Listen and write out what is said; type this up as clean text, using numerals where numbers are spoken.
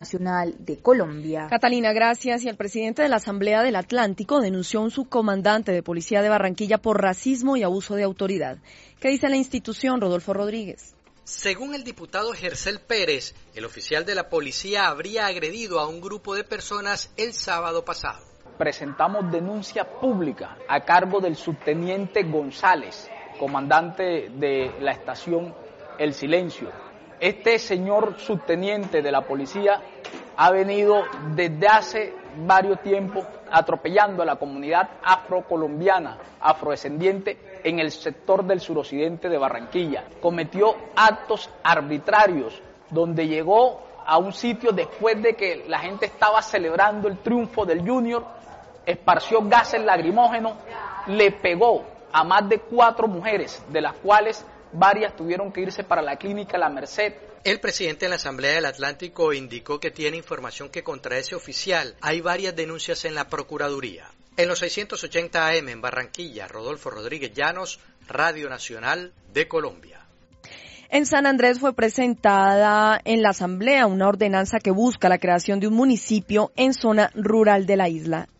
Nacional de Colombia. Catalina, gracias. Y el presidente de la Asamblea del Atlántico denunció a un subcomandante de policía de Barranquilla por racismo y abuso de autoridad. ¿Qué dice la institución, Rodolfo Rodríguez? Según el diputado Gercel Pérez, el oficial de la policía habría agredido a un grupo de personas el sábado pasado. Presentamos denuncia pública a cargo del subteniente González, comandante de la estación El Silencio. Este señor subteniente de la policía ha venido desde hace varios tiempos atropellando a la comunidad afrocolombiana, afrodescendiente en el sector del suroccidente de Barranquilla. Cometió actos arbitrarios donde llegó a un sitio después de que la gente estaba celebrando el triunfo del Junior, esparció gases lacrimógenos, le pegó a más de 4 mujeres, de las cuales varias tuvieron que irse para la clínica La Merced. El presidente de la Asamblea del Atlántico indicó que tiene información que contra ese oficial hay varias denuncias en la Procuraduría. En los 680 AM en Barranquilla, Rodolfo Rodríguez Llanos, Radio Nacional de Colombia. En San Andrés fue presentada en la Asamblea una ordenanza que busca la creación de un municipio en zona rural de la isla.